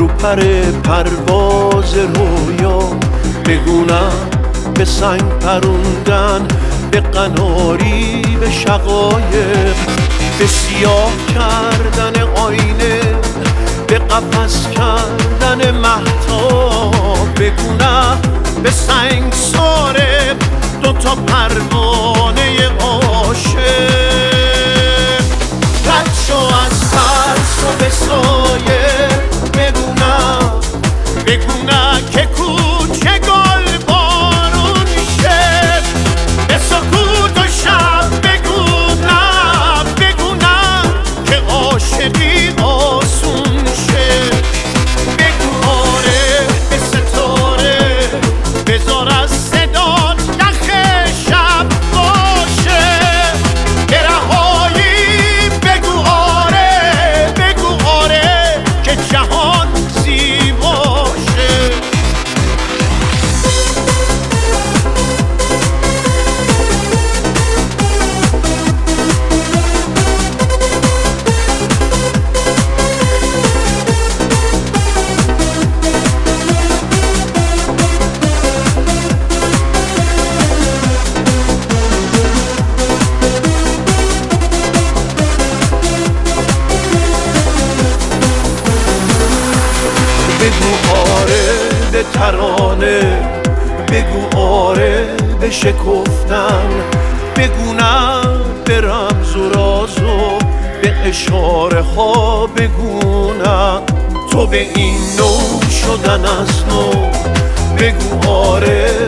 رو پر پرواز رویا، بگونم به سنگ پروندن، به قناری، به شقایق، به سیاه کردن آینه، به قفس کردن مهتاب، بگونم به سنگ ساره دوتا پروانه عاشق. رد شو از ترس و به سایه، بگونم که کوچه گل بارون شه، به سکوت و شب بگونم که عاشقی آسون شه. بگو آره به ستاره، بذار از صدات نخ شب باشه، که رهایی بگو آره که جهان زیباشه. بگو آره به ترانه، بگو آره به شکفتن، بگونم به رمز و راز و به اشاره ها، بگونم تو به این نوع شدن از نو. بگو آره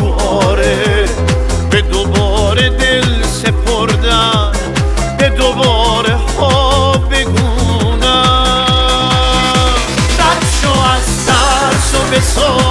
به دوباره دل سپردن، به دوباره ها بگونم. رد شو از ترس و به